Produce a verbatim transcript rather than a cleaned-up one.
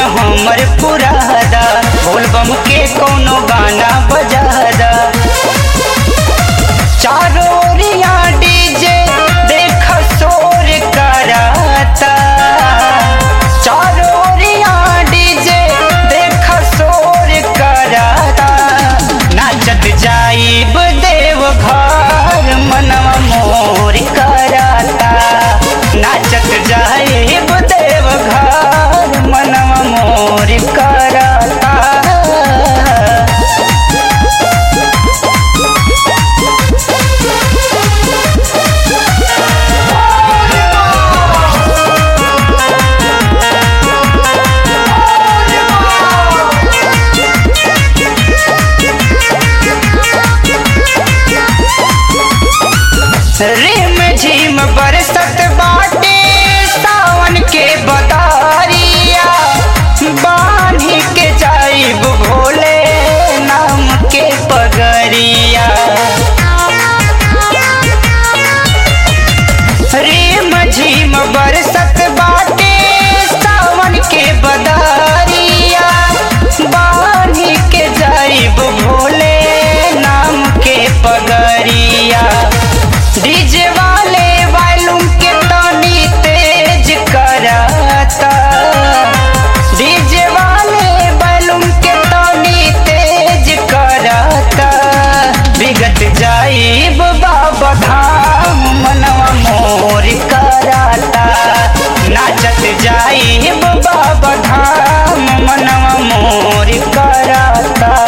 हमर पुरादा, बोलबम के कोनो गाना बजादा। चारों ओरिया डीजे देख शोर कराता, चारों ओरिया डीजे देख शोर कराता। नाचत जाइब देव घर मनवा मोर कराता, नाचत जाइब देव घर मनवा मोर कराता। रिम झिम बरसत बाटे सावन के बदारिया, बांधी के जाइब भोले नाम के पगरिया। रिम झिम बरसत बाटे सावन के बदारिया, बांधी के जाइब भोले नाम के पगरिया। डीजे वाले वॉल्यूम के तनी तेज कराता, डीजे वाले वॉल्यूम के तनी तेज कराता। बिगत जाइब बाबा धाम मनवा मोर कराता, नाचत जाइब बाबा धाम मनवा मोर कराता।